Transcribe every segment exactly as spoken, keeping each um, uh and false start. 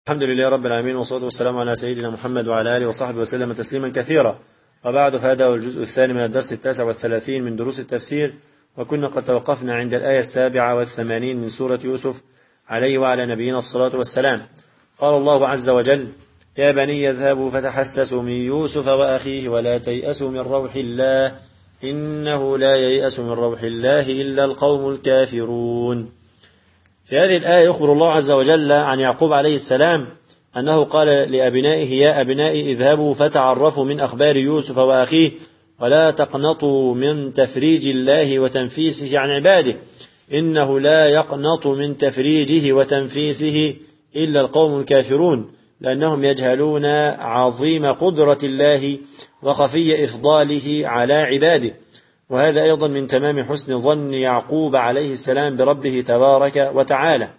الحمد لله رب العالمين، والصلاة والسلام على سيدنا محمد وعلى آله وصحبه وسلم تسليما كثيرا. وبعد، فهذا هو الجزء الثاني من الدرس التاسع والثلاثين من دروس التفسير، وكنا قد توقفنا عند الآية السابعة والثمانين من سورة يوسف عليه وعلى نبينا الصلاة والسلام. قال الله عز وجل: يا بني اذهبوا فتحسسوا من يوسف وأخيه ولا تيأسوا من روح الله إنه لا ييأس من روح الله إلا القوم الكافرون. في هذه الآية يخبر الله عز وجل عن يعقوب عليه السلام أنه قال لأبنائه: يا أبنائي اذهبوا فتعرفوا من أخبار يوسف وأخيه ولا تقنطوا من تفريج الله وتنفيسه عن عباده إنه لا يقنط من تفريجه وتنفيسه إلا القوم الكافرون، لأنهم يجهلون عظيم قدرة الله وخفي إفضاله على عباده. وهذا أيضا من تمام حسن ظن يعقوب عليه السلام بربه تبارك وتعالى،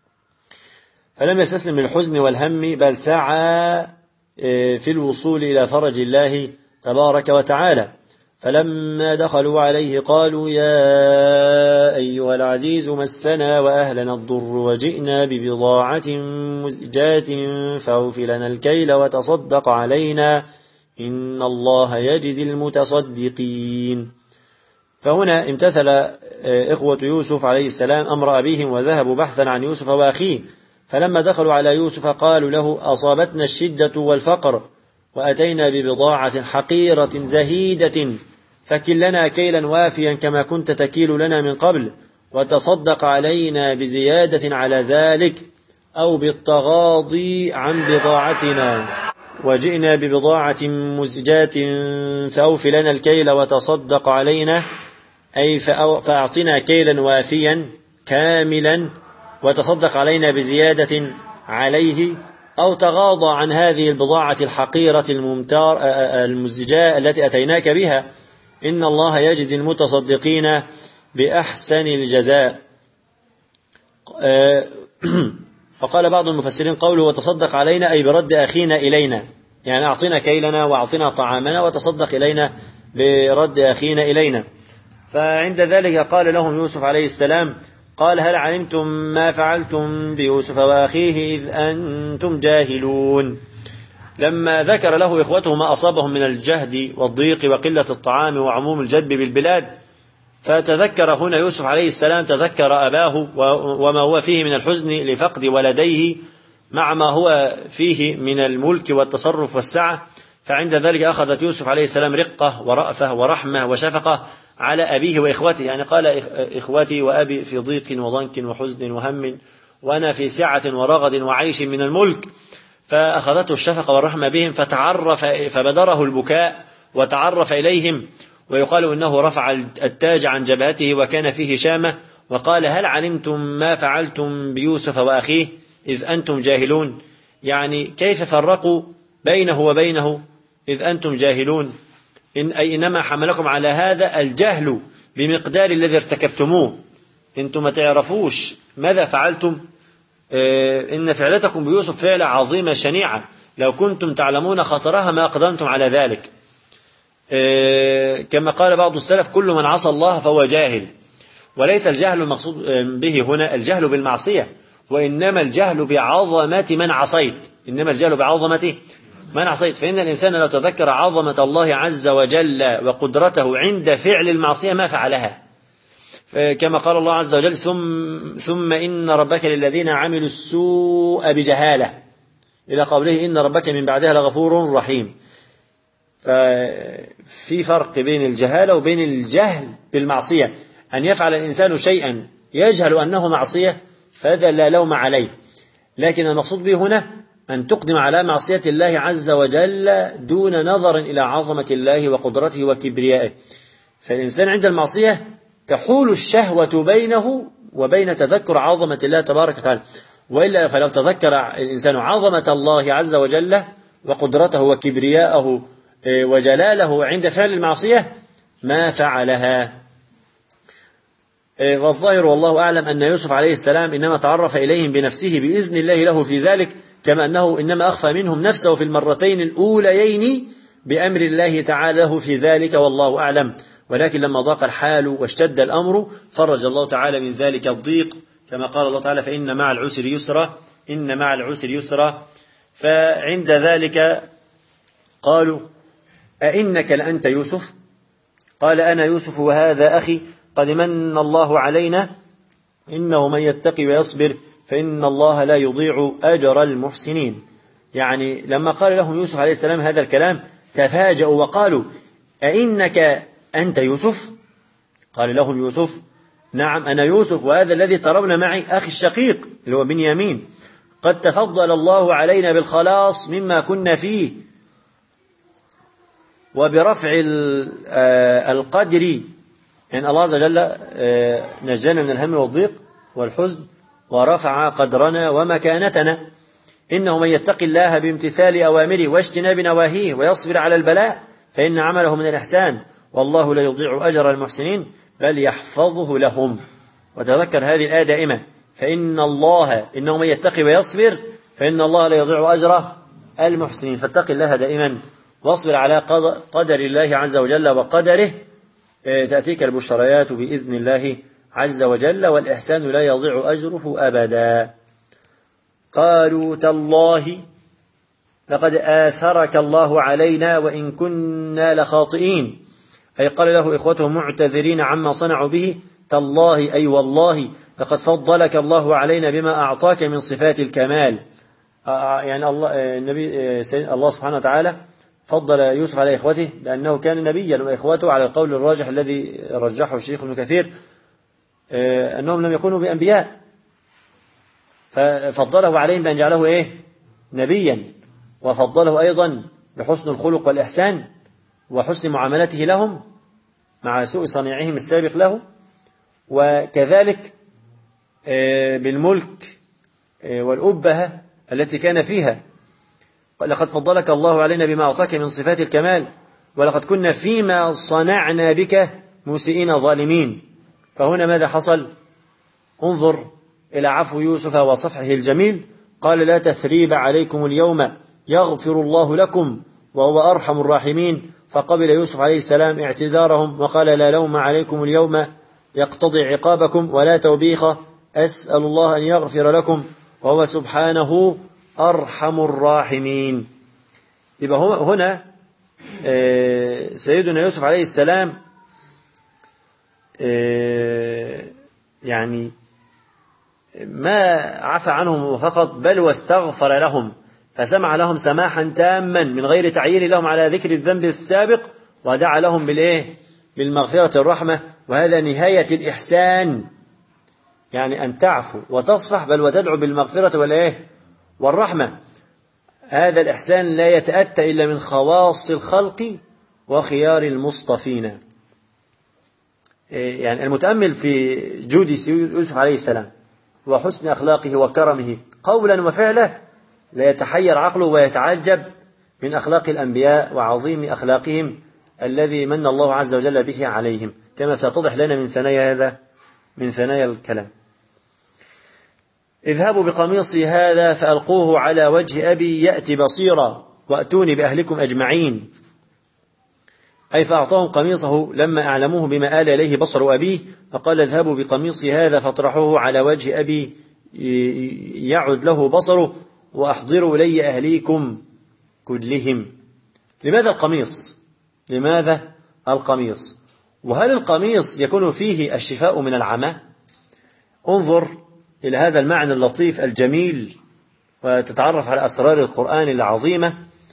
فلم يستسلم للحزن والهم، بل سعى في الوصول إلى فرج الله تبارك وتعالى. فلما دخلوا عليه قالوا: يا أيها العزيز مسنا وأهلنا الضر وجئنا ببضاعة مزجاة فأوف لنا الكيل وتصدق علينا إن الله يجزي المتصدقين. فهنا امتثل إخوة يوسف عليه السلام أمر أبيهم وذهبوا بحثا عن يوسف وأخيه، فلما دخلوا على يوسف قالوا له: أصابتنا الشدة والفقر وأتينا ببضاعة حقيرة زهيدة فكل لنا كيلا وافيا كما كنت تكيل لنا من قبل وتصدق علينا بزيادة على ذلك أو بالتغاضي عن بضاعتنا وجئنا ببضاعة مزجاة فأوف لنا الكيل وتصدق علينا، أي فأعطنا كيلا وافيا كاملا وتصدق علينا بزيادة عليه، أو تغاضى عن هذه البضاعة الحقيرة الممتار المزجاة التي أتيناك بها إن الله يجزي المتصدقين بأحسن الجزاء. وقال بعض المفسرين قوله وتصدق علينا أي برد أخينا إلينا، يعني أعطنا كيلنا وأعطنا طعامنا وتصدق إلينا برد أخينا إلينا. فعند ذلك قال لهم يوسف عليه السلام: قال: هل علمتم ما فعلتم بيوسف وأخيه إذ أنتم جاهلون. لما ذكر له إخوته ما أصابهم من الجهد والضيق وقلة الطعام وعموم الجدب بالبلاد، فتذكر هنا يوسف عليه السلام تذكر أباه وما هو فيه من الحزن لفقد ولديه مع ما هو فيه من الملك والتصرف والسعة. فعند ذلك أخذت يوسف عليه السلام رقة ورأفة ورحمة وشفقة على أبيه وإخوته، يعني قال: إخوتي وأبي في ضيق وضنك وحزن وهم وأنا في سعة ورغد وعيش من الملك. فأخذته الشفقة والرحمة بهم، فتعرف فبدره البكاء وتعرف إليهم. ويقال إنه رفع التاج عن جبهته وكان فيه شامة، وقال: هل علمتم ما فعلتم بيوسف وأخيه إذ أنتم جاهلون، يعني كيف فرقوا بينه وبينه إذ أنتم جاهلون، إن أي إنما حملكم على هذا الجهل بمقدار الذي ارتكبتموه، أنتم ما تعرفوش ماذا فعلتم. إيه إن فعلتكم بيوسف فعلة عظيمة شنيعة، لو كنتم تعلمون خطرها ما أقدمتم على ذلك. إيه كما قال بعض السلف: كل من عصى الله فهو جاهل. وليس الجهل المقصود به هنا الجهل بالمعصية، وإنما الجهل بعظمة من عصيت، إنما الجهل بعظمة من عصيت. فإن الإنسان لو تذكر عظمة الله عز وجل وقدرته عند فعل المعصية ما فعلها، كما قال الله عز وجل: ثم, ثم إن ربك للذين عملوا السوء بجهالة، إلى قوله: إن ربك من بعدها لغفور رحيم. ففي فرق بين الجهالة وبين الجهل بالمعصية. أن يفعل الإنسان شيئا يجهل أنه معصية فهذا لا لوم عليه، لكن المقصود به هنا أن تقدم على معصية الله عز وجل دون نظر إلى عظمة الله وقدرته وكبريائه. فالإنسان عند المعصية تحول الشهوة بينه وبين تذكر عظمة الله تبارك وتعالى، وإلا فلو تذكر الإنسان عظمة الله عز وجل وقدرته وكبرياءه وجلاله عند فعل المعصية ما فعلها. والظاهر والله أعلم أن يوسف عليه السلام إنما تعرف إليهم بنفسه بإذن الله له في ذلك، كما أنه إنما أخفى منهم نفسه في المرتين الأوليين بأمر الله تعالى له في ذلك، والله أعلم. ولكن لما ضاق الحال واشتد الأمر فرج الله تعالى من ذلك الضيق، كما قال الله تعالى: فإن مع العسر يسرا إن مع العسر يسرا. فعند ذلك قالوا أئنك لأنت يوسف؟ قال أنا يوسف وهذا أخي قد من الله علينا إنه من يتقي ويصبر فإن الله لا يضيع أجر المحسنين. يعني لما قال لهم يوسف عليه السلام هذا الكلام تفاجأوا وقالوا أئنك أنت يوسف؟ قال لهم يوسف نعم أنا يوسف وهذا الذي ترون معي أخي الشقيق اللي هو بنيامين، قد تفضل الله علينا بالخلاص مما كنا فيه وبرفع القدر، يعني الله عز وجل نجانا من الهم والضيق والحزن ورفع قدرنا ومكانتنا. إنه من يتق الله بامتثال أوامره واجتناب نواهيه ويصبر على البلاء فإن عمله من الإحسان والله لا يضيع أجر المحسنين بل يحفظه لهم. وتذكر هذه الآية دائما، فإن الله إنه من يتقي ويصبر فإن الله لا يضيع أجر المحسنين. فاتق الله دائما واصبر على قدر الله عز وجل وقدره تأتيك البشريات بإذن الله عز وجل والإحسان لا يضيع أجره أبدا. قالوا تالله لقد آثرك الله علينا وإن كنا لخاطئين، أي قال له إخوته معتذرين عما صنعوا به تالله أي والله لقد فضلك الله علينا بما أعطاك من صفات الكمال. يعني الله النبي الله سبحانه وتعالى فضل يوسف على إخوته لأنه كان نبيا وإخوته على القول الراجح الذي رجحه الشيخ ابن كثير أنهم لم يكونوا بأنبياء، ففضله عليهم بأن جعله إيه نبيا، وفضله أيضا بحسن الخلق والإحسان وحسن معاملته لهم مع سوء صنيعهم السابق له، وكذلك بالملك والأبهة التي كان فيها. لقد فضلك الله علينا بما أعطاك من صفات الكمال ولقد كنا فيما صنعنا بك مسيئين ظالمين. فهنا ماذا حصل؟ انظر إلى عفو يوسف وصفحه الجميل، قال لا تثريب عليكم اليوم يغفر الله لكم وهو أرحم الراحمين، فقبل يوسف عليه السلام اعتذارهم وقال لا لوم عليكم اليوم يقتضي عقابكم ولا توبيخ أسأل الله أن يغفر لكم وهو سبحانه أرحم الراحمين. يبقى هنا سيدنا يوسف عليه السلام يعني ما عفى عنهم فقط بل واستغفر لهم، فسمع لهم سماحا تاما من غير تعيين لهم على ذكر الذنب السابق، ودعا لهم بالإيه؟ بالمغفرة الرحمة. وهذا نهاية الإحسان، يعني أن تعفو وتصفح بل وتدعو بالمغفرة والإيه؟ والرحمة. هذا الإحسان لا يتأتى إلا من خواص الخلق وخيار المصطفين. يعني المتأمل في جود يوسف عليه السلام وحسن أخلاقه وكرمه قولا وفعلا لا يتحير عقله ويتعجب من أخلاق الأنبياء وعظيم أخلاقهم الذي من الله عز وجل به عليهم، كما ستتضح لنا من ثنايا هذا من ثنايا الكلام. اذهبوا بقميصي هذا فألقوه على وجه أبي يأتي بصيرا وأتوني بأهلكم أجمعين، أي فأعطاهم قميصه لما أعلموه بما آل إليه بصر أبيه، فقال اذهبوا بقميصي هذا فاطرحوه على وجه أبي يعد له بصره وأحضروا إلي أهليكم كلهم. لماذا القميص؟ لماذا القميص؟ وهل القميص يكون فيه الشفاء من العمى؟ انظر إلى هذا المعنى اللطيف الجميل وتتعرف على أسرار القرآن العظيمة.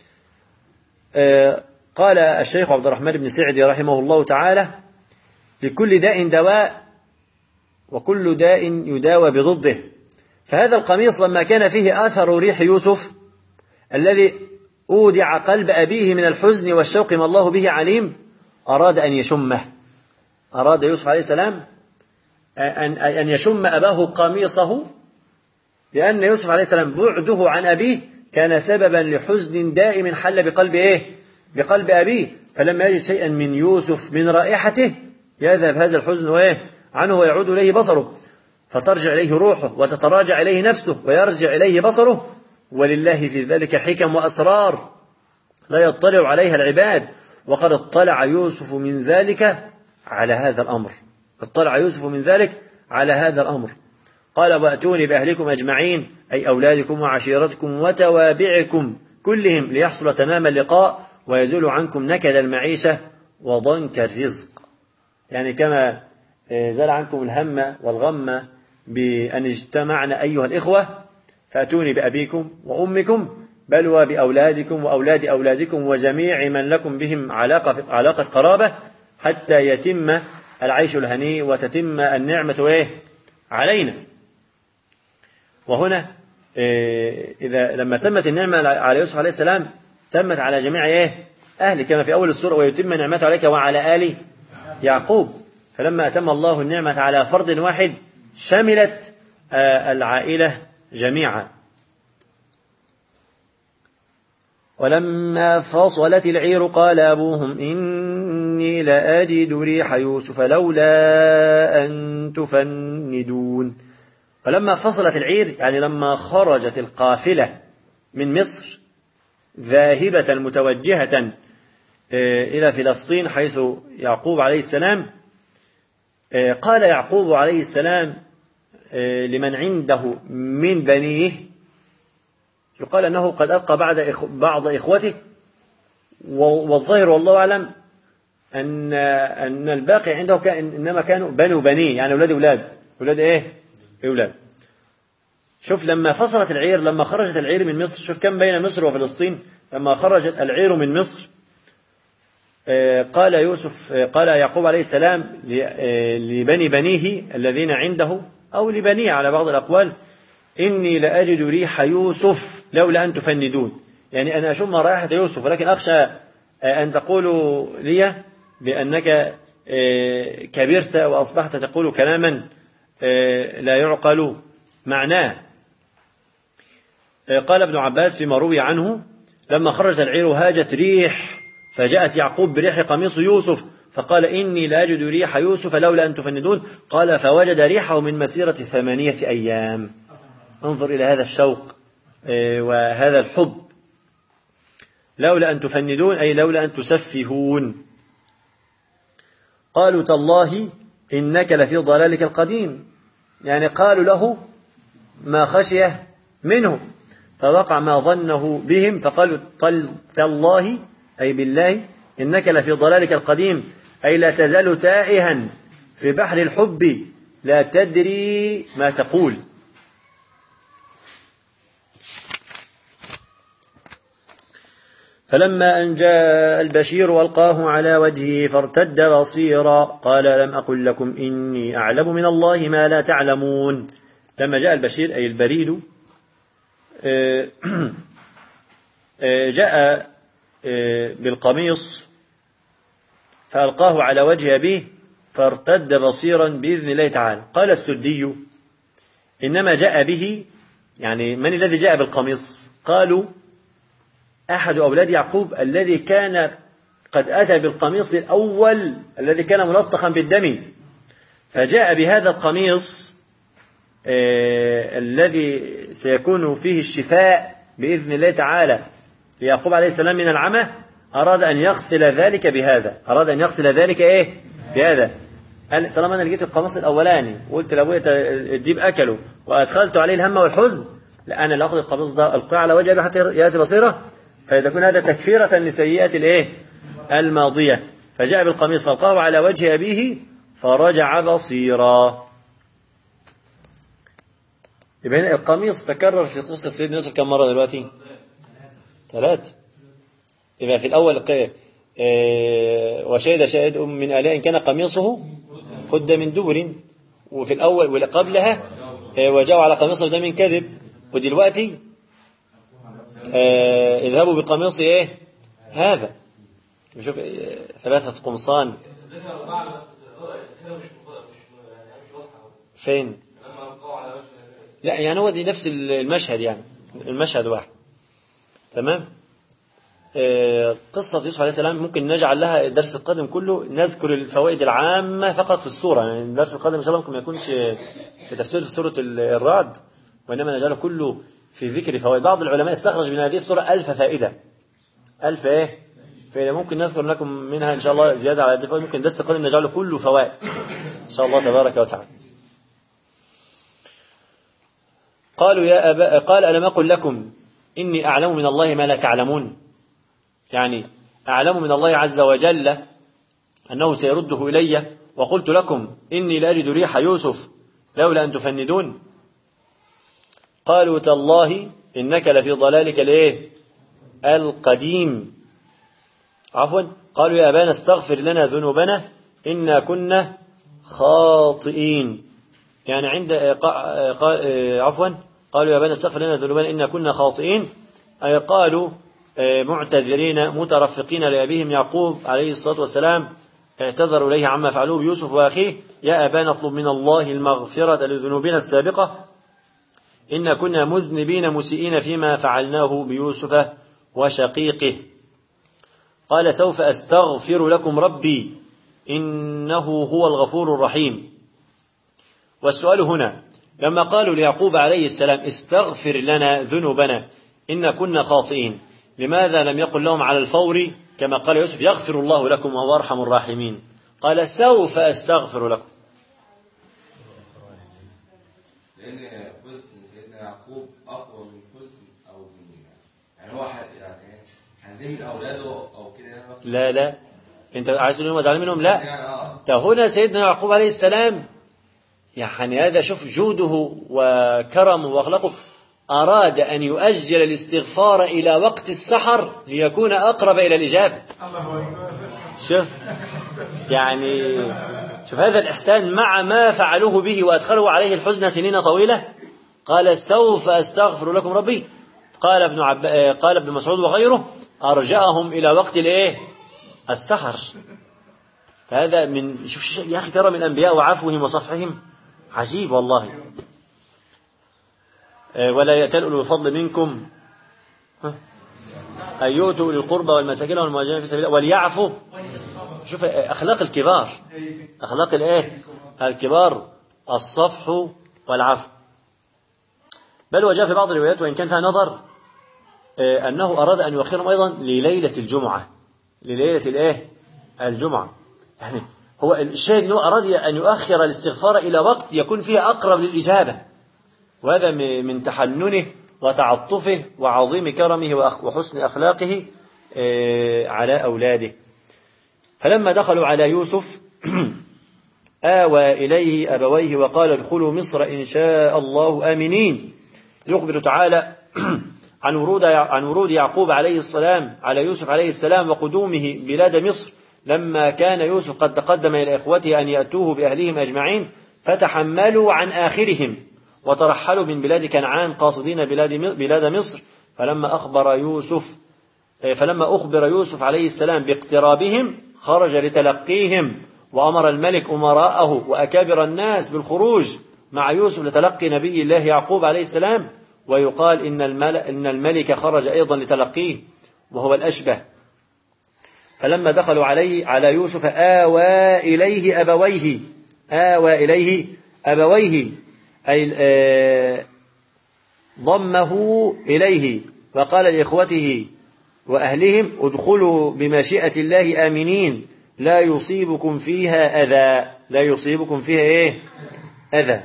قال الشيخ عبد الرحمن بن سعدي رحمه الله تعالى لكل داء دواء وكل داء يداوى بضده. فهذا القميص لما كان فيه آثر ريح يوسف الذي أودع قلب أبيه من الحزن والشوق ما الله به عليم، أراد أن يشمه، أراد يوسف عليه السلام أن يشم أباه قميصه، لأن يوسف عليه السلام بعده عن أبيه كان سببا لحزن دائم حل بقلب إيه؟ بقلب أبيه، فلما يجد شيئا من يوسف من رائحته يذهب هذا الحزن وإيه؟ عنه ويعود إليه بصره، فترجع إليه روحه وتتراجع إليه نفسه ويرجع إليه بصره. ولله في ذلك حكم وأسرار لا يطلع عليها العباد، وقد اطلع يوسف من ذلك على هذا الأمر، اطلع يوسف من ذلك على هذا الأمر. قال وأتوني بأهلكم أجمعين أي أولادكم وعشيرتكم وتوابعكم كلهم ليحصل تمام اللقاء ويزول عنكم نكد المعيشة وضنك الرزق. يعني كما زال عنكم الهم والغم بأن اجتمعنا أيها الإخوة فأتوني بأبيكم وأمكم بل وبأولادكم وأولاد أولادكم وجميع من لكم بهم علاقة, علاقة قرابة حتى يتم العيش الهنيء وتتم النعمة إيه علينا. وهنا إذا لما تمت النعمة على يوسف عليه السلام تمت على جميع إيه أهل كما في أول السورة ويتم نعمته عليك وعلى آل يعقوب. فلما أتم الله النعمة على فرد واحد شملت العائلة جميعا. ولما فصلت العير قال أبوهم إني لأجد ريح يوسف لولا أن تفندون. فلما فصلت العير يعني لما خرجت القافلة من مصر ذاهبة متوجهة إلى فلسطين حيث يعقوب عليه السلام، قال يعقوب عليه السلام لمن عنده من بنيه، يقال أنه قد أبقى بعد بعض إخوته، والظاهر والله أعلم أن أن الباقي عنده كان إنما كانوا بنو بنيه يعني أولاد أولاد أولاد إيه أولاد. شوف لما فصلت العير لما خرجت العير من مصر، شوف كم بين مصر وفلسطين. لما خرجت العير من مصر قال يوسف قال يعقوب عليه السلام لبني بنيه الذين عنده أو لبنيه على بعض الأقوال إني لأجد ريح يوسف لولا أن تفندون، يعني أنا أشم رائحة يوسف ولكن أخشى أن تقولوا لي بأنك كبرت وأصبحت تقول كلاما لا يعقل معناه. قال ابن عباس فيما روي عنه لما خرجت العير هاجت ريح فجاءت يعقوب بريح قميص يوسف فقال إني لأجد ريح يوسف لولا أن تفندون. قال فوجد ريحه من مسيرة ثمانية أيام. انظر إلى هذا الشوق وهذا الحب. لولا أن تفندون أي لولا أن تسفهون. قالوا تالله إنك لفي ضلالك القديم، يعني قالوا له ما خشيه منه فوقع ما ظنه بهم فقالوا تالله أي بالله إنك لفي ضلالك القديم أي لا تزال تائها في بحر الحب لا تدري ما تقول. فلما أن جاء البشير وألقاه على وجهه فارتد بصيرا قال لم أقل لكم إني أعلم من الله ما لا تعلمون. لما جاء البشير أي البريد جاء بالقميص فألقاه على وجه أبيه فارتد بصيرا بإذن الله تعالى. قال السدي إنما جاء به يعني من الذي جاء بالقميص؟ قالوا أحد أولاد يعقوب الذي كان قد أتى بالقميص الأول الذي كان ملطخا بالدم فجاء بهذا القميص آه الذي سيكون فيه الشفاء بإذن الله تعالى ليعقوب عليه السلام من العمى. أراد أن يغسل ذلك بهذا أراد أن يغسل ذلك إيه بهذا. طالما أنا لقيت القميص الأولاني وقلت لأبويا الديب أكله وأدخلت عليه الهم والحزن، لا أنا لا أخذ القميص ده ألقاه على وجهه حتى يأتي بصيرة، فيكون هذا تكفيرة لسيئات الإيه الماضية. فجاء بالقميص فألقاه على وجه أبيه فرجع بصيرا. يبقى القميص تكرر في قصة سيدنا يوسف كم مرة دلوقتي؟ ثلاث. يبقى في الأول وشهد شاهد من آلاء كان قميصه قد من دبر، وفي الأول وقبلها وجاءوا على قميصه ده من كذب، ودلوقتي اذهبوا بقميص ايه هذا. شوف ثلاثة قمصان فين؟ لا يعني هو دي نفس المشهد، يعني المشهد واحد. تمام. قصة يوسف عليه السلام ممكن نجعل لها الدرس القادم كله نذكر الفوائد العامة فقط في السورة، يعني الدرس القادم إن شاء الله ممكن ما يكونش في تفسير سورة الرعد وإنما نجعله كله في ذكر فوائد. بعض العلماء استخرج من هذه السورة ألف فائدة ألف إيه فإذا ممكن نذكر لكم منها إن شاء الله زيادة على هذه الفوائد. ممكن الدرس القادم نجعله كله فوائد إن شاء الله تبارك وتعالى. قالوا يا أبا قال ألم أقل لكم إني أعلم من الله ما لا تعلمون، يعني أعلم من الله عز وجل أنه سيرده إلي، وقلت لكم إني لأجد ريح يوسف لولا أن تفندون. قالوا تالله إنك لفي ضلالك الإيه القديم. عفوا قالوا يا أبانا استغفر لنا ذنوبنا إنا كنا خاطئين، يعني عند عفوا قالوا يا أبانا استغفر لنا ذنوبنا إنا كنا خاطئين، أي قالوا معتذرين مترفقين لأبيهم يعقوب عليه الصلاة والسلام، اعتذروا إليه عما فعلوه بيوسف وأخيه، يا أبانا اطلب من الله المغفرة لذنوبنا السابقة إنا كنا مذنبين مسيئين فيما فعلناه بيوسف وشقيقه. قال سوف أستغفر لكم ربي إنه هو الغفور الرحيم. والسؤال هنا لما قالوا ليعقوب عليه السلام استغفر لنا ذنوبنا إنا كنا خاطئين، لماذا لم يقل لهم على الفور كما قال يوسف يغفر الله لكم وهو أرحم الراحمين؟ قال سوف أستغفر لكم. لأن حزن سيدنا يعقوب أقوى من حزن أو من يعني هو يعني حزين من أولاده أو كده. لا لا أنت عايز تقول لهم زعلان منهم؟ لا، ده هنا سيدنا يعقوب عليه السلام يعني هذا شوف جوده وكرمه وأخلاقه، أراد أن يؤجل الاستغفار إلى وقت السحر ليكون أقرب إلى الإجابة. شوف يعني شوف هذا الإحسان مع ما فعلوه به وأدخلوا عليه الحزن سنين طويلة. قال سوف أستغفر لكم ربي. قال ابن عب... قال ابن مسعود وغيره أرجعهم إلى وقت الإيه السحر. فهذا من شوف يا أخي كرم الأنبياء وعفوهم وصفحهم عجيب والله. ولا يأتل أولو الفضل منكم أن يؤتوا أولي القربى والمساكين والمهاجرين في سبيل الله وليعفوا. شوف أخلاق الكبار، أخلاق الإيه الكبار الصفح والعفو. بل وجاء في بعض الروايات وإن كان فيها نظر أنه أراد أن يؤخرهم أيضا لليلة الجمعة، لليلة الإيه الجمعة. يعني هو الشاهد أنه أراد أن يؤخر الاستغفار إلى وقت يكون فيها أقرب للإجابة، وهذا من تحننه وتعطفه وعظيم كرمه وحسن أخلاقه على أولاده. فلما دخلوا على يوسف آوى إليه أبويه وقال ادخلوا مصر إن شاء الله آمنين. يخبر تعالى عن ورود عن ورود يعقوب عليه السلام على يوسف عليه السلام وقدومه بلاد مصر، لما كان يوسف قد تقدم إلى إخوته أن يأتوه بأهلهم أجمعين، فتحملوا عن آخرهم وترحلوا من بلاد كنعان قاصدين بلاد بلاد مصر. فلما أخبر يوسف فلما أخبر يوسف عليه السلام باقترابهم خرج لتلقيهم، وأمر الملك أمراءه وأكابر الناس بالخروج مع يوسف لتلقي نبي الله يعقوب عليه السلام. ويقال إن الملك, إن الملك خرج أيضا لتلقيه وهو الأشبه. فلما دخلوا عليه على يوسف آوى إليه أبويه آوى إليه أبويه أي ضمه إليه وقال لإخوته وأهلهم ادخلوا بمشيئة الله آمنين لا يصيبكم فيها أذى لا يصيبكم فيها إيه أذى.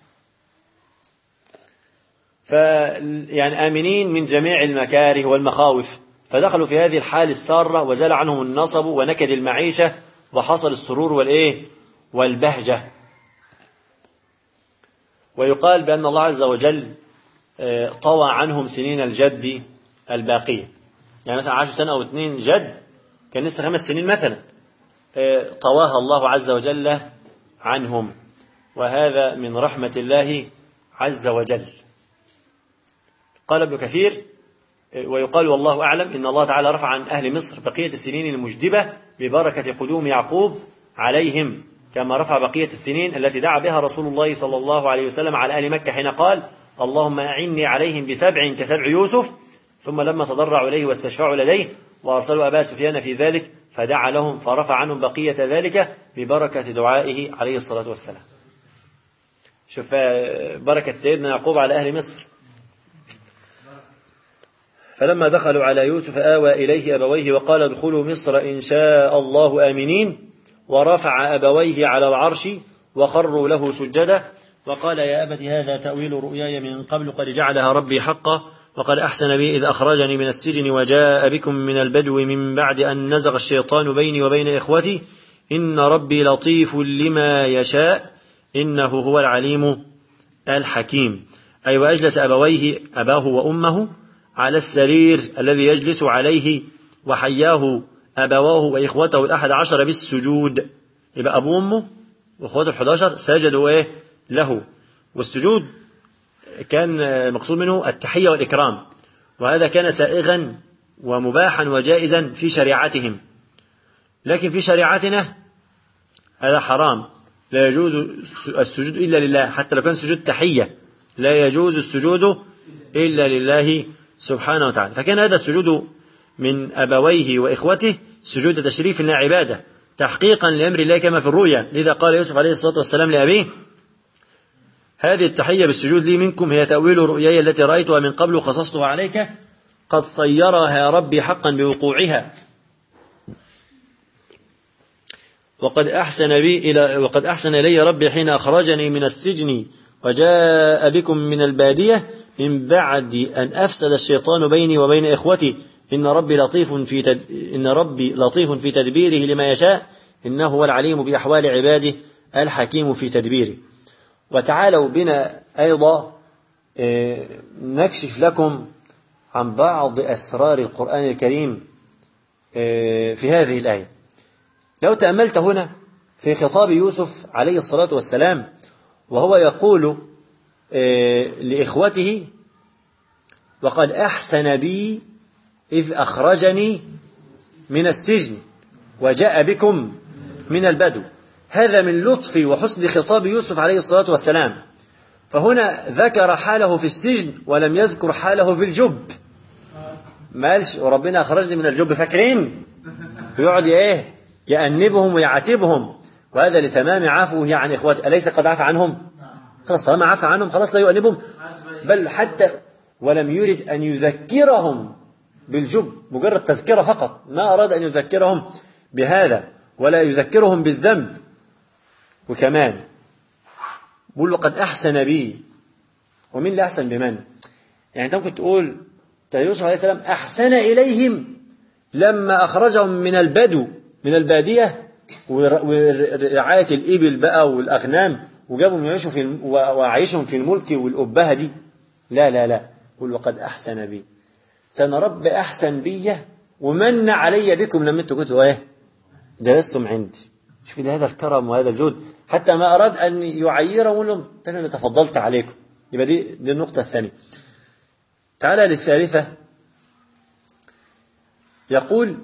فيعني آمنين من جميع المكاره والمخاوف. فدخلوا في هذه الحال السارة وزال عنهم النصب ونكد المعيشة وحصل السرور والإيه والبهجة. ويقال بأن الله عز وجل طوى عنهم سنين الجد الباقية، يعني مثلا عاشوا سنة أو اثنين جد كان لسه خمس سنين مثلا، طواها الله عز وجل عنهم، وهذا من رحمة الله عز وجل. قال ابن كثير ويقال والله أعلم إن الله تعالى رفع عن أهل مصر بقية السنين المجدبة ببركة قدوم يعقوب عليهم، كما رفع بقية السنين التي دعا بها رسول الله صلى الله عليه وسلم على أهل مكة حين قال اللهم أعني عليهم بسبع كسبع يوسف. ثم لما تضرعوا إليه واستشفعوا لديه وأرسلوا أبا سفيان في ذلك فدعا لهم فرفع عنهم بقية ذلك ببركة دعائه عليه الصلاة والسلام. شوف بركة سيدنا يعقوب على أهل مصر. فلما دخلوا على يوسف آوى إليه أبويه وقال ادخلوا مصر إن شاء الله آمنين، ورفع أبويه على العرش وخروا له سجدا وقال يا أبت هذا تأويل رؤياي من قبل قد جعلها ربي حقا وقد أحسن بي إذ أخرجني من السجن وجاء بكم من البدو من بعد أن نزغ الشيطان بيني وبين إخوتي إن ربي لطيف لما يشاء إنه هو العليم الحكيم. أي وأجلس أبويه أباه وأمه على السرير الذي يجلس عليه وحياه أبواه وإخوته الأحد عشر بالسجود. يبقى أبوه وأمه وإخوته الحد عشر سجدوا إيه له، والسجود كان مقصود منه التحية والإكرام، وهذا كان سائغا ومباحا وجائزا في شريعتهم، لكن في شريعتنا هذا حرام، لا يجوز السجود إلا لله، حتى لو كان سجود تحية لا يجوز السجود إلا لله سبحانه وتعالى. فكان هذا السجود من أبويه وإخوته سجود تشريف لا عبادة، تحقيقا لأمر الله كما في الرؤيا. لذا قال يوسف عليه الصلاة والسلام لأبيه هذه التحية بالسجود لي منكم هي تأويل رؤياي التي رأيتها من قبل قصصتها عليك قد صيرها ربي حقا بوقوعها وقد أحسن بي إلى وقد أحسن إلي ربي حين أخرجني من السجن وجاء بكم من البادية من بعد أن أفسد الشيطان بيني وبين إخوتي إن ربي لطيف في تد... إن ربي لطيف في تدبيره لما يشاء إنه هو العليم بأحوال عباده الحكيم في تدبيره. وتعالوا بنا أيضا نكشف لكم عن بعض أسرار القرآن الكريم في هذه الآية. لو تأملت هنا في خطاب يوسف عليه الصلاة والسلام وهو يقول لإخوته وقد أحسن بي إذ أخرجني من السجن وجاء بكم من البدو، هذا من لطف وحسن خطاب يوسف عليه الصلاة والسلام. فهنا ذكر حاله في السجن ولم يذكر حاله في الجب. مالش وربنا أخرجني من الجب، فاكرين يقعد إيه يأنبهم ويعاتبهم، وهذا لتمام عفوه عن إخوته. أليس قد عفى عنهم؟ خلاص طالما عفى عنهم خلاص لا يؤنبهم، بل حتى ولم يرد أن يذكرهم بالجب، مجرد تذكرة فقط، ما أراد أن يذكرهم بهذا ولا يذكرهم بالذنب. وكمان بقول وقد أحسن بي، ومن اللي أحسن بمن؟ يعني أنت ممكن تقول يوسف عليه السلام أحسن إليهم لما أخرجهم من البدو من البادية ورعاية الإبل بقى والأغنام وجابهم يعيشوا في وعيشهم في الملك والأبهة دي. لا لا لا، قل وقد أحسن بي، فأنا رب أحسن بي ومن علي بكم لما أنتوا كنتوا إيه درستم عندي. شوف هذا الكرم وهذا الجود، حتى ما أراد أن يعيرهم ويقول لهم أنا تفضلت عليكم. يبقى دي دي النقطة الثانية. تعالى للثالثة، يقول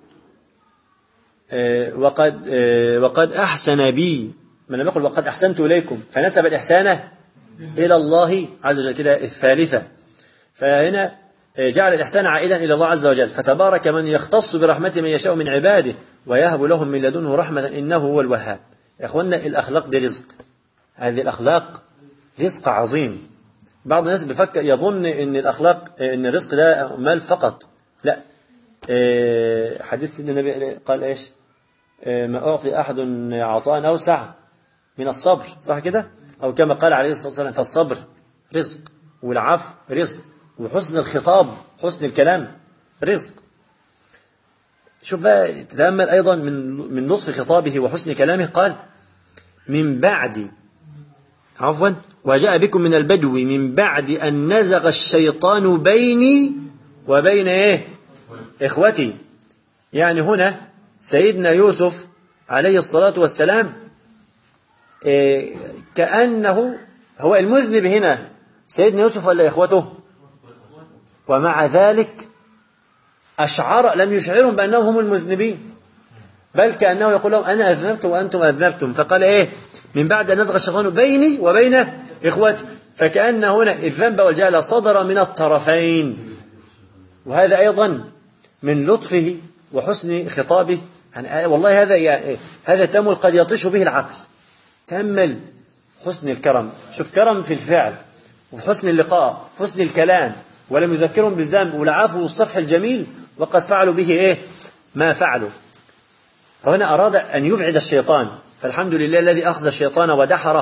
آه وقد آه وقد أحسن بي، من لم يقل وقد أحسنت إليكم فنسب الإحسان إلى الله عز وجل كده الثالثة. فهنا جعل الإحسان عائدا إلى الله عز وجل، فتبارك من يختص برحمته من يشاء من عباده ويهب لهم من لدنه رحمة إنه هو الوهاب. يا أخوانا الأخلاق دي رزق، هذه الأخلاق رزق عظيم. بعض الناس بفكر يظن إن الأخلاق إن الرزق ده مال فقط، لا. حديث سيدنا النبي قال إيش؟ ما أعطي أحد عطاء أوسع من الصبر، صح كده؟ أو كما قال عليه الصلاة والسلام فالصبر رزق، والعفو رزق، وحسن الخطاب حسن الكلام رزق. شوف بقى تتأمل أيضا من من لطف خطابه وحسن كلامه، قال من بعد عفوا وجاء بكم من البدو من بعد أن نزغ الشيطان بيني وبين إيه إخوتي. يعني هنا سيدنا يوسف عليه الصلاة والسلام إيه كأنه هو المذنب هنا، سيدنا يوسف ولا إخوته؟ ومع ذلك أشعر لم يشعرهم بأنهم هم المذنبين، بل كأنه يقول لهم أنا أذنبت وأنتم أذنبتم. فقال إيه من بعد أن نزغ الشيطان بيني وبين إخوتي، فكأن هنا الذنب والجهل صدر من الطرفين. وهذا أيضا من لطفه وحسن خطابه. يعني والله هذا يعني هذا تأمل قد يطيش به العقل. تأمل حسن الكرم، شوف كرم في الفعل وفي حسن اللقاء في حسن الكلام، ولم يذكرهم بالذنب والعفو والصفح الجميل، وقد فعلوا به إيه ما فعلوا. فهنا أراد أن يبعد الشيطان، فالحمد لله الذي أخذ الشيطان ودحره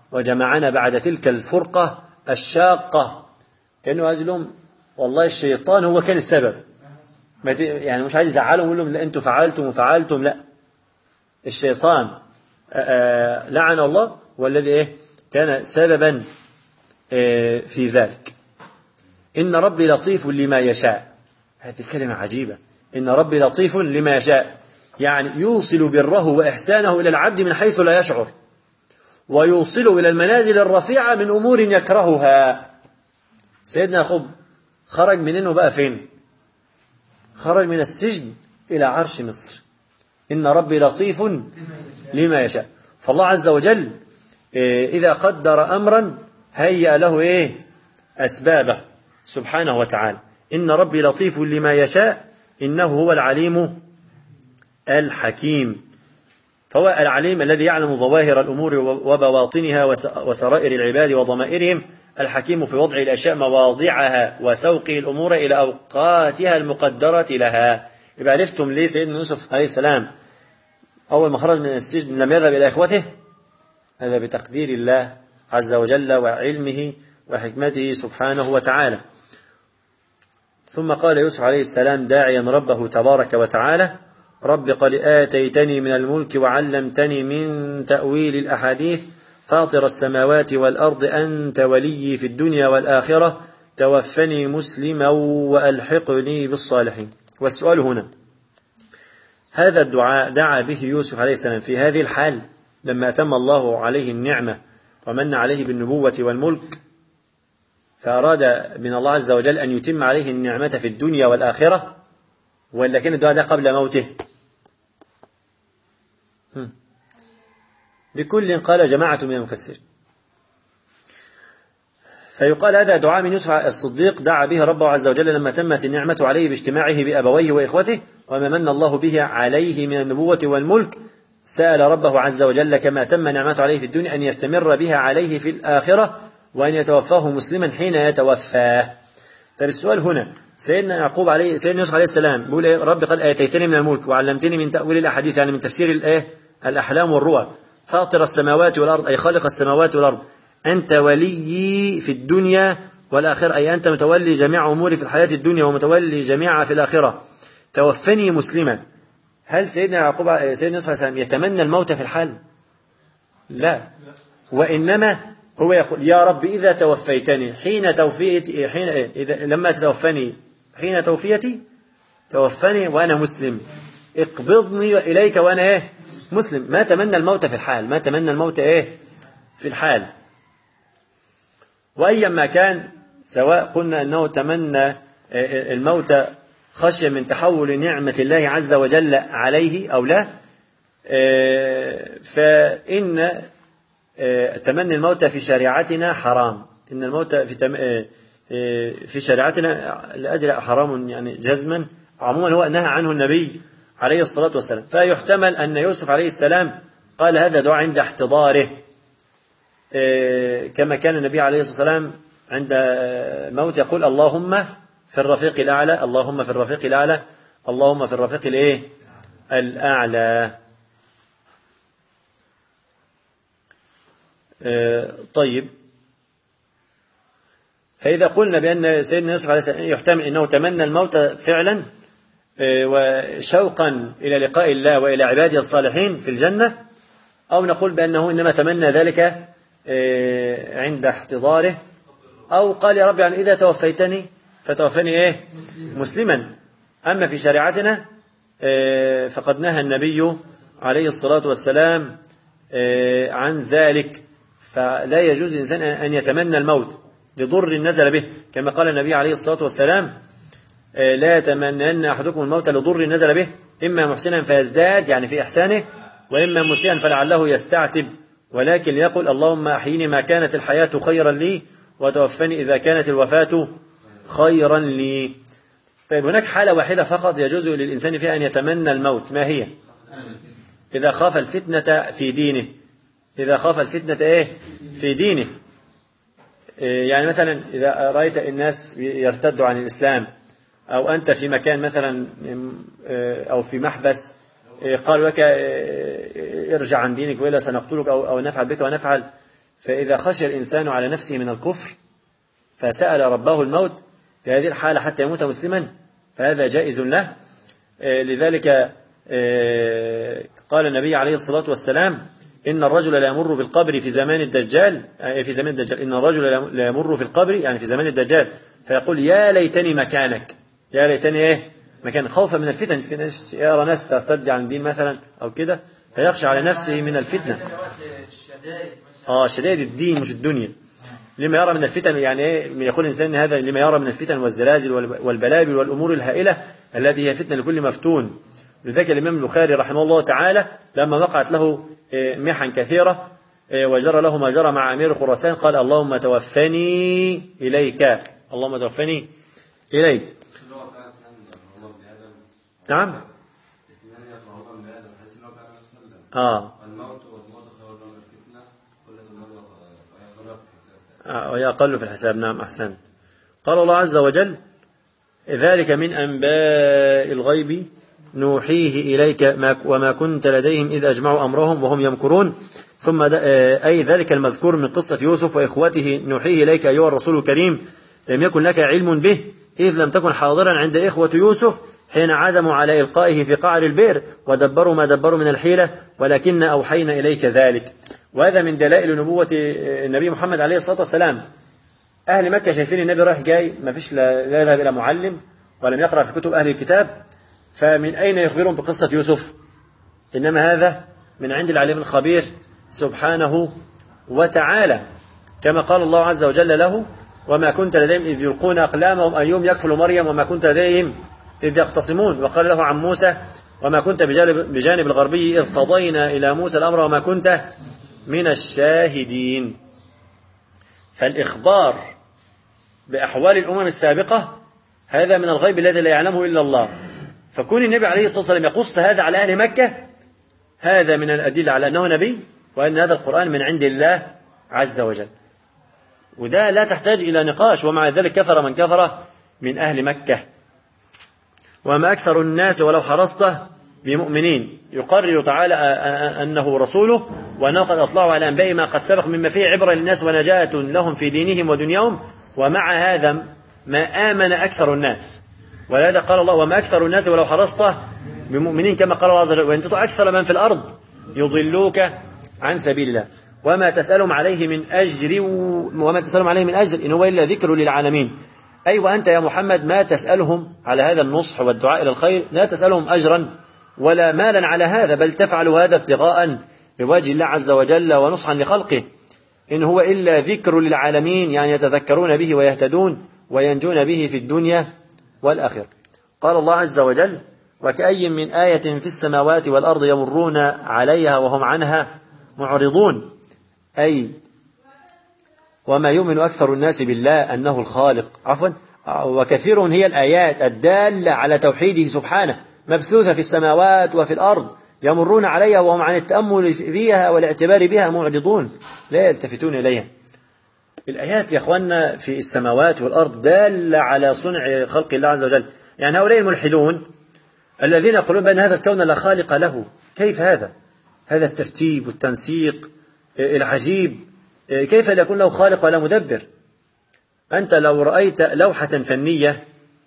وجمعنا بعد تلك الفرقة الشاقة. كأنه عايز لهم والله الشيطان هو كان السبب، يعني مش عايز يزعلهم ويقول لهم لا أنتم فعلتم وفعلتم، لا، الشيطان لعن الله والذي إيه كان سببا في ذلك. إن ربي لطيف لما يشاء، هذه الكلمة عجيبة، إن ربي لطيف لما يشاء، يعني يوصل بره وإحسانه إلى العبد من حيث لا يشعر، ويوصله إلى المنازل الرفيعة من أمور يكرهها. سيدنا يعقوب خرج منه بقى فين؟ خرج من السجن إلى عرش مصر. إن ربي لطيف لما يشاء. فالله عز وجل إذا قدر أمرا هيأ له إيه أسبابه سبحانه وتعالى. إن ربي لطيف لما يشاء إنه هو العليم الحكيم. فهو العليم الذي يعلم ظواهر الأمور وبواطنها وسرائر العباد وضمائرهم، الحكيم في وضع الأشياء مواضعها وسوق الأمور إلى أوقاتها المقدرة لها. يبقى عرفتم ليه سيدنا يوسف عليه السلام أول ما خرج من السجن لم يذهب إلى إخوته؟ هذا بتقدير الله عز وجل وعلمه وحكمته سبحانه وتعالى. ثم قال يوسف عليه السلام داعيا ربه تبارك وتعالى: رب قد آتيتني من الملك وعلمتني من تأويل الأحاديث فاطر السماوات والأرض أنت ولي في الدنيا والآخرة توفني مسلما وألحقني بالصالحين. والسؤال هنا: هذا الدعاء دعا به يوسف عليه السلام في هذه الحال لما أتم الله عليه النعمة ومن عليه بالنبوة والملك، فأراد من الله عز وجل أن يتم عليه النعمة في الدنيا والآخرة، ولا كان الدعاء ده قبل موته؟ بكل قال جماعة من المفسرين. فيقال هذا دعاء من يوسف الصديق دعا به ربه عز وجل لما تمت النعمة عليه باجتماعه بأبويه وإخوته، وما من الله به عليه من النبوة والملك، سأل ربه عز وجل كما تم نعمته عليه في الدنيا أن يستمر بها عليه في الآخرة، وأن يتوفاه مسلما حين يتوفاه. فالسؤال هنا: سيدنا يعقوب عليه سيدنا يوسف عليه السلام بيقول إيه؟ رب قد آتيتني من الملك وعلمتني من تأويل الأحاديث، يعني من تفسير الإيه الأحلام والرؤى، فاطر السماوات والأرض أي خالق السماوات والأرض، أنت ولي في الدنيا والآخرة أي أنت متولي جميع أموري في الحياة الدنيا ومتولي جميعها في الآخرة، توفني مسلما. هل سيدنا يعقوب سيدنا يوسف عليه السلام يتمنى الموت في الحال؟ لا، وإنما هو يقول: يا رب إذا توفيتني حين توفيتي حين إذا لما تتوفني حين توفيتي توفني وأنا مسلم، اقبضني إليك وأنا إيه مسلم. ما تمنى الموت في الحال، ما تمنى الموت إيه في الحال. وأيا ما كان، سواء قلنا أنه تمنى الموت خشية من تحول نعمة الله عز وجل عليه أو لا، فإن تمني الموت في شريعتنا حرام. إن الموت في تم... في شريعتنا لأجل حرام يعني جزما، عموما هو نهى عنه النبي عليه الصلاة والسلام. فيحتمل أن يوسف عليه السلام قال هذا دعاء عند احتضاره، كما كان النبي عليه الصلاة والسلام عند موت يقول: اللهم في الرفيق الأعلى، اللهم في الرفيق الأعلى، اللهم في الرفيق الإيه الأعلى. طيب، فإذا قلنا بأن سيدنا يوسف عليه السلام يحتمل أنه تمنى الموت فعلا وشوقا إلى لقاء الله وإلى عباده الصالحين في الجنة، أو نقول بأنه إنما تمنى ذلك عند احتضاره، أو قال: يا رب يعني إذا توفيتني فتوفني إيه مسلما. أما في شريعتنا فقد نهى النبي عليه الصلاة والسلام عن ذلك، فلا يجوز الإنسان أن يتمنى الموت لضر نزل به، كما قال النبي عليه الصلاة والسلام: لا يتمنن أحدكم الموت لضر نزل به، إما محسنا فيزداد يعني في إحسانه، وإما مسيئا فلعله يستعتب، ولكن يقول: اللهم أحيني ما كانت الحياة خيرا لي وتوفني إذا كانت الوفاة خيرا لي. طيب، هناك حالة واحدة فقط يجوز للإنسان فيها أن يتمنى الموت، ما هي؟ إذا خاف الفتنة في دينه. إذا خاف الفتنة إيه في دينه، يعني مثلا إذا رأيت الناس يرتدوا عن الإسلام، أو أنت في مكان مثلا أو في محبس قالوا لك ارجع عن دينك وإلا سنقتلك أو, أو نفعل بك ونفعل، فإذا خشي الإنسان على نفسه من الكفر فسأل ربه الموت في هذه الحالة حتى يموت مسلما فهذا جائز له. لذلك قال النبي عليه الصلاة والسلام إن الرجل لا يمر بالقبر في زمان الدجال في زمان الدجال إن الرجل لا يمر في القبر يعني في زمان الدجال فيقول يا ليتني مكانك يا ليتني إيه مكان خوفا من الفتن. في ناس يرى ناس ترتد عن الدين مثلا أو كده فيخشى على نفسه من الفتنة. آه شدائد الدين مش الدنيا. لما يرى من الفتن يعني إيه يقول الإنسان هذا لما يرى من الفتن والزلازل والبلابل والأمور الهائلة التي هي فتنة لكل مفتون. لذلك الإمام البخاري رحمه الله تعالى لما وقعت له محن كثيرة وجرى له ما جرى مع أمير خراسان قال اللهم توفني إليك اللهم توفني إليك. نعم آه وهي أقل في الحساب. نعم أحسن. قال الله عز وجل ذلك من أنباء الغيب نوحيه إليك وما كنت لديهم إذ أجمعوا أمرهم وهم يمكرون. ثم أي ذلك المذكور من قصة يوسف وإخوته نوحيه إليك أيها الرسول الكريم لم يكن لك علم به إذ لم تكن حاضرا عند إخوة يوسف حين عزموا على إلقائه في قعر البئر ودبروا ما دبروا من الحيلة ولكن أوحينا إليك ذلك. وهذا من دلائل نبوة النبي محمد عليه الصلاة والسلام. أهل مكة شايفين النبي رايح جاي ما فيش لا يذهب إلى معلم ولم يقرأ في كتب أهل الكتاب فمن أين يخبرون بقصة يوسف؟ إنما هذا من عند العليم الخبير سبحانه وتعالى كما قال الله عز وجل له وما كنت لديهم إذ يلقون أقلامهم أيهم يكفل مريم وما كنت لديهم إذ يختصمون. وقال له عن موسى وما كنت بجانب, بجانب الغربي إذ قضينا إلى موسى الأمر وما كنت من الشاهدين. فالإخبار بأحوال الأمم السابقة هذا من الغيب الذي لا يعلمه إلا الله. فكون النبي عليه الصلاة والسلام يقص هذا على أهل مكة هذا من الأدلة على أنه نبي وأن هذا القرآن من عند الله عز وجل. وده لا تحتاج إلى نقاش. ومع ذلك كفر من كفر من أهل مكة. وما أكثر الناس ولو حرصت بمؤمنين. يقرر تعالى أنه رسوله وأنه قد أطلعوا على أنباء ما قد سبق مما فيه عبرة للناس ونجاة لهم في دينهم ودنياهم. ومع هذا ما آمن أكثر الناس. ولهذا قال الله وما أكثر الناس ولو حرصت بمؤمنين كما قال الله عز وجل وإن تطع أكثر من في الأرض يضلوك عن سبيل الله وما تسألهم عليه من أجر وما تسألهم عليه من أجر إن هو إلا ذكر للعالمين. أي وأنت يا محمد ما تسألهم على هذا النصح والدعاء إلى الخير لا تسألهم أجرا ولا مالا على هذا بل تفعل هذا ابتغاء لوجه الله عز وجل ونصحا لخلقه. إن هو إلا ذكر للعالمين يعني يتذكرون به ويهتدون وينجون به في الدنيا والآخرة. قال الله عز وجل وكأي من آية في السماوات والأرض يمرون عليها وهم عنها معرضون. أي وما يؤمن أكثر الناس بالله أنه الخالق عفوا وكثير هي الآيات الدالة على توحيده سبحانه مبثوثة في السماوات وفي الأرض يمرون عليها وهم عن التأمل فيها والاعتبار بها معرضون لا يلتفتون إليها. الآيات يا أخوانا في السماوات والأرض دالة على صنع خلق الله عز وجل. يعني هؤلاء الملحدون الذين يقولون بأن هذا الكون لا خالق له كيف هذا هذا الترتيب والتنسيق العجيب كيف لا يكون له خالق ولا مدبر؟ أنت لو رأيت لوحة فنية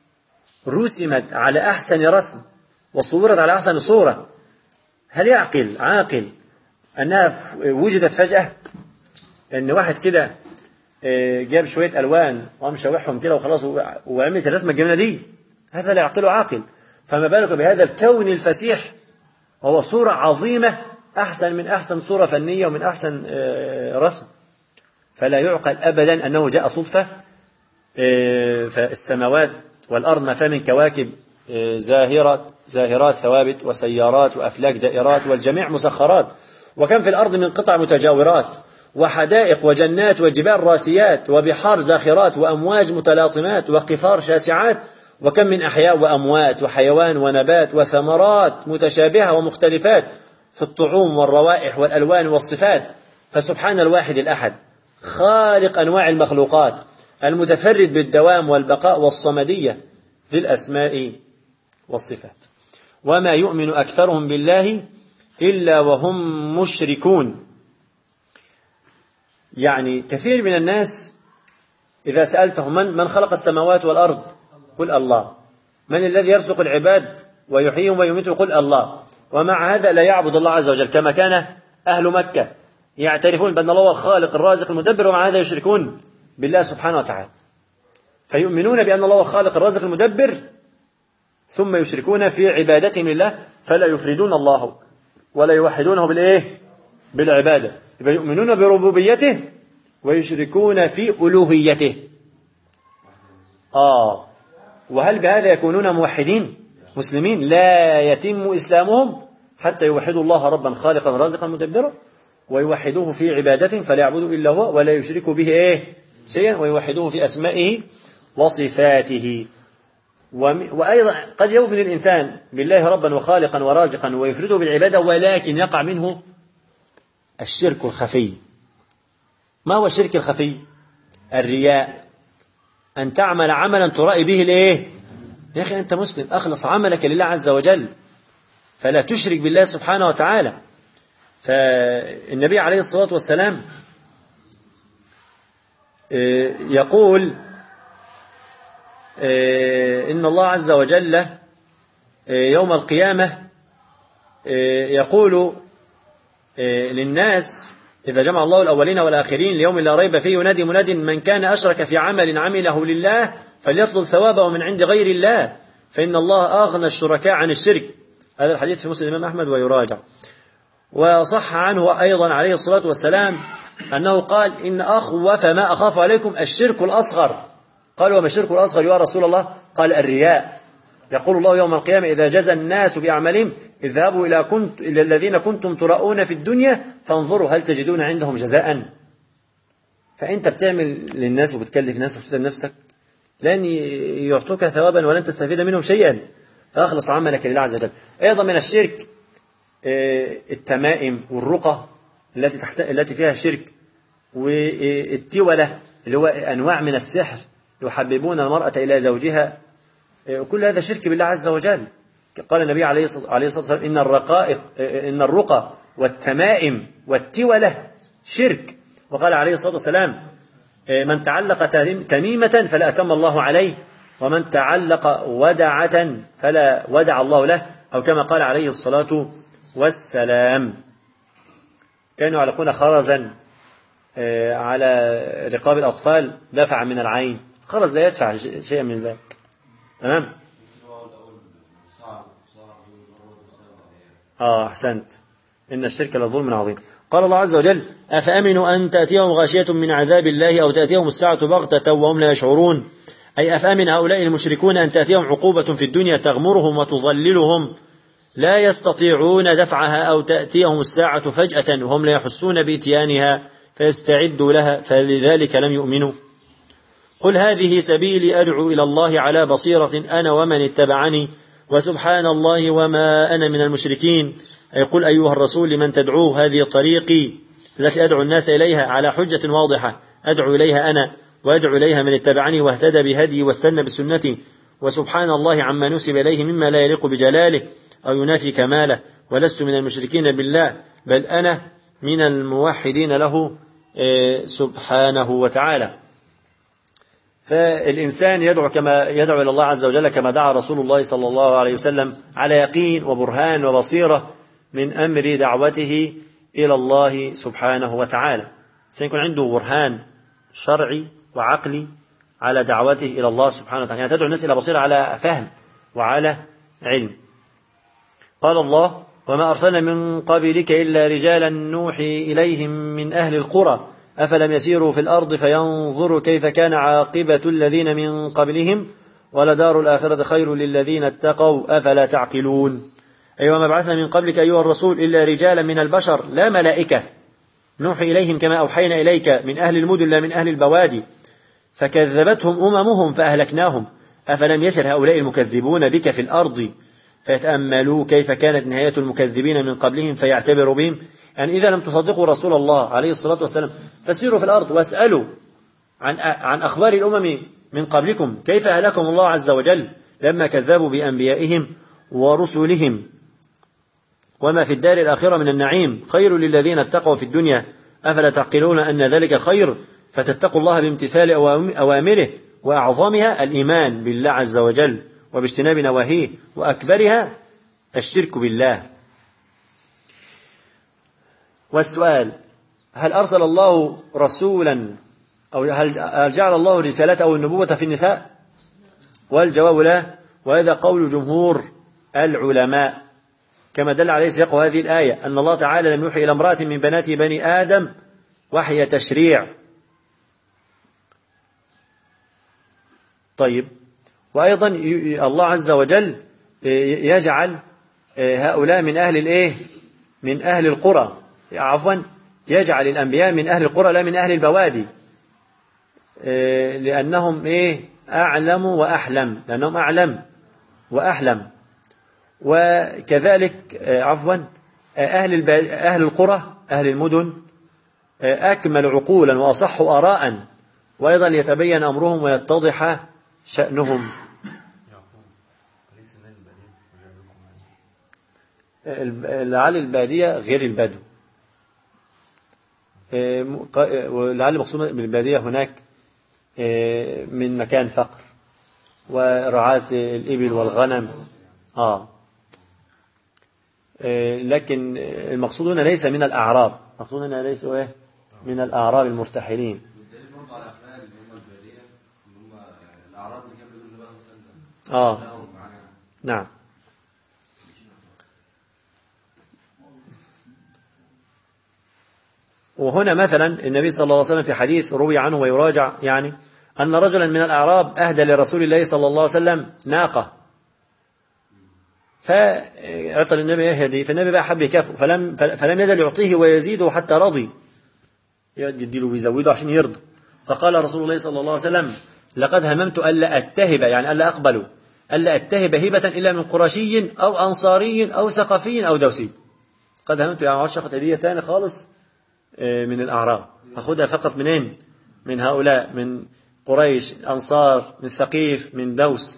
رسمت على أحسن رسم وصورت على أحسن صورة هل يعقل عاقل أنها وجدت فجأة؟ أن واحد كده جاب شوية ألوان ومشوحهم كده وخلاص وعملت الرسمة الجميلة دي؟ هذا لا يعقله عاقل. فما بالك بهذا الكون الفسيح وهو صورة عظيمة أحسن من أحسن صورة فنية ومن أحسن رسم. فلا يعقل أبدا أنه جاء صدفة. فالسماوات والأرض ما فيها من كواكب زاهرات زاهرات ثوابت وسيارات وأفلاك دائرات والجميع مسخرات. وكم في الأرض من قطع متجاورات وحدائق وجنات وجبال راسيات وبحار زاخرات وأمواج متلاطمات وقفار شاسعات. وكم من أحياء وأموات وحيوان ونبات وثمرات متشابهة ومختلفات في الطعوم والروائح والألوان والصفات. فسبحان الواحد الأحد خالق أنواع المخلوقات المتفرد بالدوام والبقاء والصمدية ذي الأسماء والصفات. وما يؤمن أكثرهم بالله إلا وهم مشركون. يعني كثير من الناس إذا سألتهم من, من خلق السماوات والأرض قل الله، من الذي يرزق العباد ويحييهم ويميتهم قل الله، ومع هذا لا يعبد الله عز وجل كما كان أهل مكة يعترفون بأن الله هو الخالق الرازق المدبر، ومع هذا يشركون بالله سبحانه وتعالى. فيؤمنون بأن الله هو الخالق الرازق المدبر ثم يشركون في عبادتهم لله، فلا يفردون الله ولا يوحدونه بالإيه؟ بالعبادة. يبقى يؤمنون بربوبيته ويشركون في ألوهيته. آه وهل بهذا يكونون موحدين مسلمين؟ لا يتم إسلامهم حتى يوحدوا الله ربا خالقا رازقا مدبرا ويوحدوه في عبادته فلا يعبدوا إلا هو ولا يشركوا به إيه شيئا، ويوحدوه في أسمائه وصفاته. وأيضا قد يؤمن الإنسان بالله ربا وخالقا ورازقا ويفرده بالعبادة، ولكن يقع منه الشرك الخفي. ما هو الشرك الخفي؟ الرياء، أن تعمل عملا ترائي به الإيه؟ يا أخي أنت مسلم، أخلص عملك لله عز وجل فلا تشرك بالله سبحانه وتعالى. فالنبي عليه الصلاة والسلام يقول إن الله عز وجل يوم القيامة يقول للناس إذا جمع الله الأولين والآخرين ليوم لا ريب فيه ينادي مناد من كان أشرك في عمل عمله لله فليطلب ثوابه من عند غير الله فإن الله أغنى الشركاء عن الشرك. هذا الحديث في مسلم الإمام أحمد ويراجع. وصح عنه أيضا عليه الصلاة والسلام أنه قال إن أخوف ما أخاف عليكم الشرك الأصغر. قالوا وما الشرك الأصغر يا رسول الله؟ قال الرياء. يقول الله يوم القيامة إذا جزى الناس بأعمالهم اذهبوا إلى, كنت إلى الذين كنتم تراؤون في الدنيا فانظروا هل تجدون عندهم جزاء. فأنت بتعمل للناس وبتكلف الناس وبتتعب نفسك لن يعطوك ثوابا ولن تستفيد منهم شيئا، فأخلص عملك لله عز وجل. أيضا من الشرك التمائم والرقى التي تحت... التي فيها شرك، والتولة اللي هو أنواع من السحر يحببون المرأة إلى زوجها، كل هذا شرك بالله عز وجل. قال النبي عليه الصلاة والسلام إن الرقائق إن الرقى والتمائم والتولة شرك. وقال عليه الصلاة والسلام من تعلق تميمة فلا أتم الله عليه ومن تعلق ودعة فلا ودع الله له، أو كما قال عليه الصلاة والسلام. كانوا يعلقون خرزا على رقاب الأطفال دفع من العين، خرز لا يدفع شيئا من ذلك. تمام. آه أحسنت، إن الشرك لظلم عظيم. قال الله عز وجل أفأمنوا أن تأتيهم غاشية من عذاب الله أو تأتيهم الساعة بغتة وهم لا يشعرون، أي أفأمن هؤلاء المشركون أن تأتيهم عقوبة في الدنيا تغمرهم وتظللهم لا يستطيعون دفعها، أو تأتيهم الساعة فجأة وهم لا يحسون بإتيانها فيستعدوا لها فلذلك لم يؤمنوا. قل هذه سبيلي أدعو إلى الله على بصيرة أنا ومن اتبعني وسبحان الله وما أنا من المشركين. أي قل أيها الرسول لمن تدعوه هذه طريقي التي أدعو الناس إليها على حجة واضحة، أدعو إليها أنا وأدعو إليها من اتبعني واهتدى بهدي واستنى بسنتي، وسبحان الله عما نسب إليه مما لا يليق بجلاله أو ينافي كماله، ولست من المشركين بالله بل أنا من الموحدين له سبحانه وتعالى. فالإنسان يدعو كما يدعو إلى الله عز وجل كما دعا رسول الله صلى الله عليه وسلم على يقين وبرهان وبصيرة من أمر دعوته إلى الله سبحانه وتعالى. سيكون عنده برهان شرعي وعقلي على دعوته إلى الله سبحانه وتعالى، يعني تدعو الناس إلى بصيرة على فهم وعلى علم. قال الله وما أرسلنا من قبلك إلا رجالا نوحي إليهم من أهل القرى أفلم يسيروا في الأرض فينظروا كيف كان عاقبة الذين من قبلهم ولدار الآخرة خير للذين اتقوا أفلا تعقلون. أي وما بعثنا من قبلك أيها الرسول إلا رجالا من البشر لا ملائكة نوحي إليهم كما أوحينا إليك من أهل المدن لا من أهل البوادي فكذبتهم أممهم فأهلكناهم أفلم يسر هؤلاء المكذبون بك في الأرض فيتأملوا كيف كانت نهاية المكذبين من قبلهم فيعتبروا بهم. يعني إذا لم تصدقوا رسول الله عليه الصلاة والسلام فسيروا في الأرض واسألوا عن عن أخبار الأمم من قبلكم كيف أهلكم الله عز وجل لما كذبوا بأنبيائهم ورسلهم. وما في الدار الآخرة من النعيم خير للذين اتقوا في الدنيا أفلا تعقلون أن ذلك خير فتتقوا الله بامتثال أوامره وأعظمها الإيمان بالله عز وجل وباجتناب نواهيه وأكبرها الشرك بالله. والسؤال: هل أرسل الله رسولا أو هل جعل الله رسالته أو النبوة في النساء؟ والجواب لا، وهذا قول جمهور العلماء كما دل عليه سياق هذه الآية أن الله تعالى لم يوحي إلى امرأة من بنات بني آدم وحي تشريع. طيب، وأيضا الله عز وجل يجعل هؤلاء من أهل الإيه؟ من أهل القرى، عفوا يجعل الأنبياء من أهل القرى لا من أهل البوادي، لأنهم إيه؟ أعلم وأحلم، لأنهم أعلم وأحلم. وكذلك عفوا أهل أهل القرى أهل المدن أكمل عقولا وأصح آراء، وأيضا يتبين أمرهم ويتضح شأنهم. لعل البادية غير البدو، ولعل المقصود بالبادية هناك من مكان فقر ورعاة الإبل والغنم. آه لكن المقصود هنا ليس من الأعراب، المقصود هنا ليس إيه؟ من الأعراب المرتحلين. آه نعم. وهنا مثلا النبي صلى الله عليه وسلم في حديث روي عنه ويراجع يعني أن رجلا من الأعراب أهدى لرسول الله صلى الله عليه وسلم ناقة، فأعطى للنبي يهدي، فالنبي بقى حب يكافئه فلم, فلم يزل يعطيه ويزيده حتى رضي، يديله ويزوده عشان يرضى. فقال رسول الله صلى الله عليه وسلم: لقد هممت ألا أتهب، يعني ألا أقبل ألا أتهب هبة إلا من قرشي أو أنصاري أو ثقفي أو دوسي. قد هممت يعني عشقت هدية تاني خالص من الأعراب، أخذها فقط منين؟ من هؤلاء، من قريش، أنصار، من ثقيف، من دوس.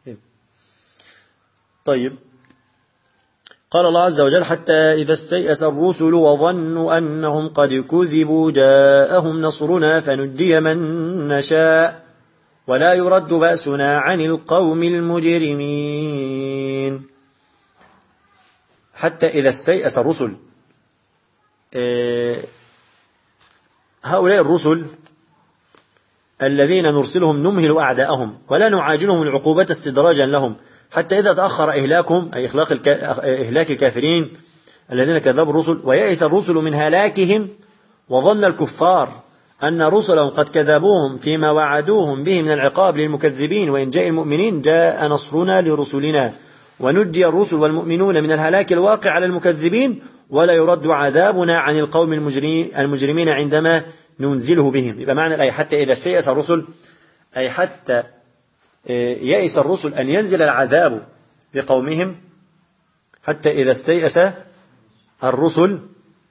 طيب، قال الله عز وجل: حتى إذا استيأس الرسل وظنوا أنهم قد كذبوا جاءهم نصرنا فنجي من نشاء ولا يرد بأسنا عن القوم المجرمين. حتى إذا استيأس الرسل، هؤلاء الرسل الذين نرسلهم نمهل أعداءهم ولا نعاجلهم العقوبة استدراجا لهم، حتى إذا تأخر إهلاكهم أي إهلاك الكافرين الذين كذبوا الرسل ويأس الرسل من هلاكهم، وظن الكفار أن رسلهم قد كذبوهم فيما وعدوهم به من العقاب للمكذبين وإنجاء المؤمنين، جاء نصرنا لرسلنا ونجي الرسل والمؤمنون من الهلاك الواقع على المكذبين ولا يرد عذابنا عن القوم المجرمين عندما ننزله بهم. يبقى معنى الآية حتى إذا استيأس الرسل أي حتى يئس الرسل أن ينزل العذاب بقومهم، حتى إذا استيأس الرسل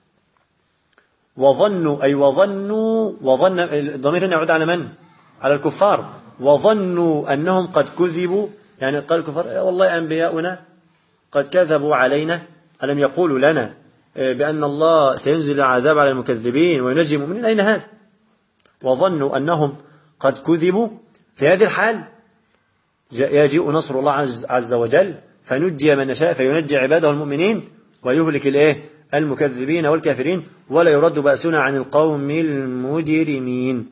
وظنوا أي وظنوا وظن الضمير هنا يعود على من؟ على الكفار. وظنوا أنهم قد كذبوا، يعني قال الكفار والله أنبياؤنا قد كذبوا علينا، ألم يقولوا لنا بأن الله سينزل العذاب على المكذبين وينجي المؤمنين؟ أين هذا؟ وظنوا أنهم قد كذبوا. في هذه الحال يجيء نصر الله عز وجل فنجي من نشاء فينجي عباده المؤمنين ويهلك الايه المكذبين والكافرين ولا يرد بأسنا عن القوم المجرمين.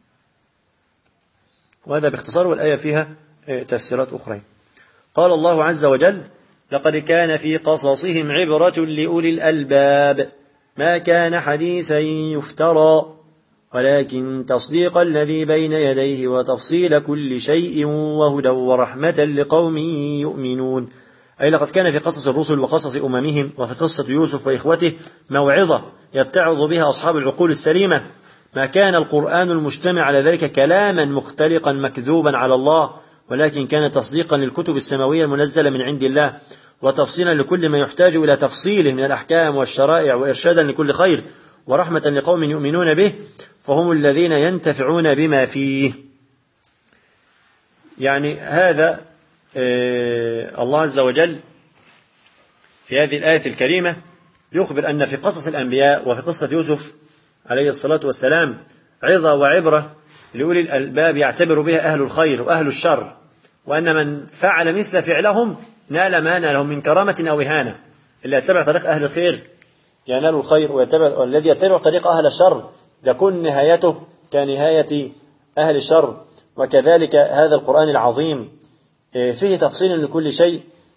وهذا باختصار، والآية فيها تفسيرات أخرى. قال الله عز وجل: لقد كان في قصصهم عبرة لأولي الألباب ما كان حديثا يفترى ولكن تصديق الذي بين يديه وتفصيل كل شيء وهدى ورحمة لقوم يؤمنون. أي لقد كان في قصص الرسل وقصص أممهم وفي قصة يوسف وإخوته موعظة يتعظ بها أصحاب العقول السليمة، ما كان القرآن المجتمع على ذلك كلاما مختلقا مكذوبا على الله، ولكن كان تصديقا للكتب السماوية المنزلة من عند الله وتفصيلا لكل ما يحتاج إلى تفصيله من الأحكام والشرائع وإرشادا لكل خير ورحمة لقوم يؤمنون به فهم الذين ينتفعون بما فيه. يعني هذا الله عز وجل في هذه الآية الكريمة يخبر أن في قصص الأنبياء وفي قصة يوسف عليه الصلاة والسلام عظة وعبرة لأولي الألباب يعتبر بها أهل الخير وأهل الشر، وأن من فعل مثل فعلهم نال ما نالهم من كرامة أو إهانة. اللي يتبع طريق أهل الخير ينال الخير، ويتبع والذي يتبع طريق أهل الشر تكون نهايته كنهاية أهل الشر. وكذلك هذا القرآن العظيم فيه تفصيل لكل شيء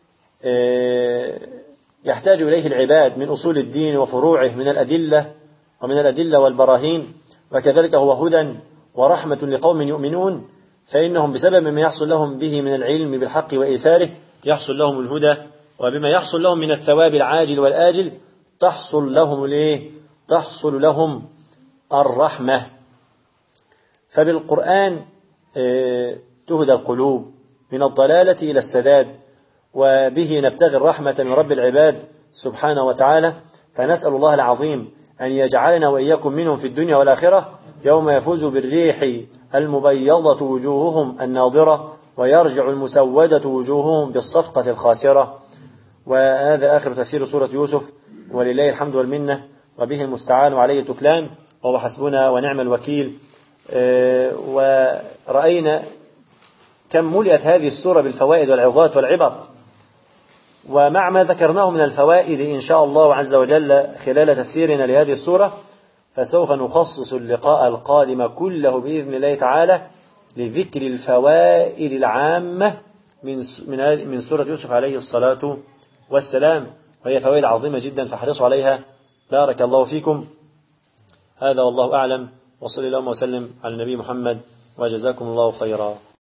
يحتاج إليه العباد من أصول الدين وفروعه من الأدلة ومن الأدلة والبراهين. وكذلك هو هدى ورحمة لقوم يؤمنون، فإنهم بسبب ما يحصل لهم به من العلم بالحق وإيثاره يحصل لهم الهدى، وبما يحصل لهم من الثواب العاجل والآجل تحصل لهم الايه تحصل لهم الرحمة. فبالقرآن تهدى القلوب من الضلالة إلى السداد، وبه نبتغي الرحمة من رب العباد سبحانه وتعالى. فنسأل الله العظيم أن يجعلنا وإياكم منهم في الدنيا والآخرة يوم يفوز بالريح المبيضة وجوههم الناضرة ويرجع المسودة وجوههم بالصفقة الخاسرة. وهذا آخر تفسير سورة يوسف، ولله الحمد والمنة، وبه المستعان وعليه تكلان، وهو حسبنا ونعم الوكيل. ورأينا كم ملئت هذه السورة بالفوائد والعظات والعبر، ومع ما ذكرناه من الفوائد إن شاء الله عز وجل خلال تفسيرنا لهذه السورة، فسوف نخصص اللقاء القادم كله بإذن الله تعالى لذكر الفوائد العامة من من سورة يوسف عليه الصلاة والسلام، وهي فوائد عظيمة جدا فاحرصوا عليها. بارك الله فيكم. هذا والله أعلم، وصلى الله وسلم على النبي محمد، وجزاكم الله خيرا.